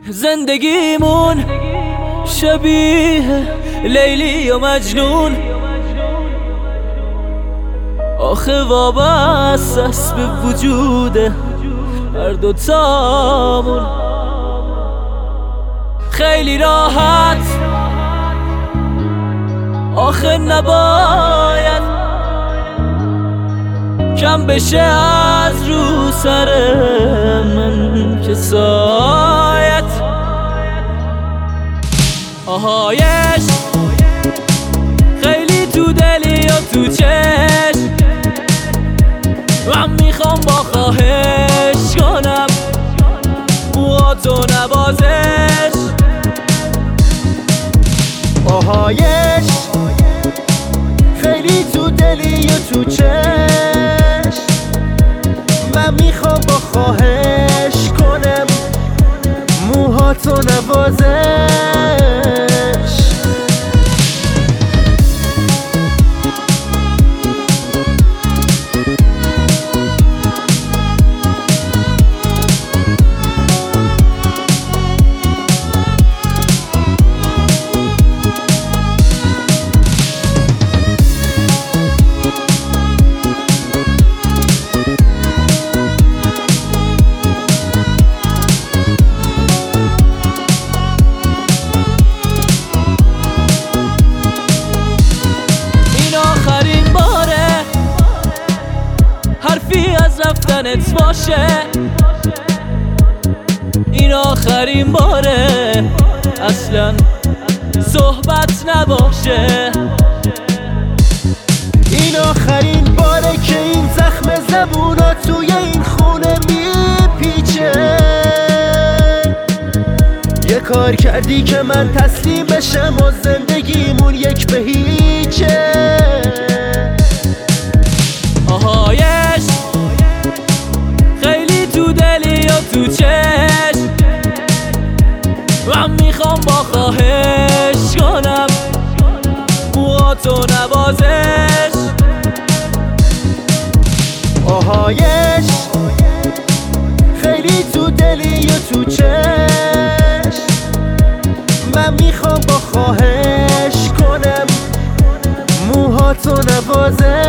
زندگیمون شبیه لیلی و مجنون، آخه وابسته است به وجود هر دوتامون. خیلی راحت آخه نباید کم بشه از رو سر من که سایت آهایش خیلی تو دلی و تو چشم، من میخوام با خواهش کنم موهاتو نوازش. آهایش خیلی تو دلی و تو چشم، من میخوام با خواهش کنم موهاتو نوازش. حرفی از رفتنت باشه، این آخرین باره، اصلا صحبت نباشه. این آخرین باره که این زخم زبونا توی این خونه میپیچه. یه کار کردی که من تسلیم بشم و زندگیمون یک به هیچه. آهایش خیلی تو دلی و تو چشم، من میخوام با خواهش کنم موهاتو نوازش. آهایش خیلی تو دلی و تو چشم، من میخوام با خواهش کنم موهاتو نوازش.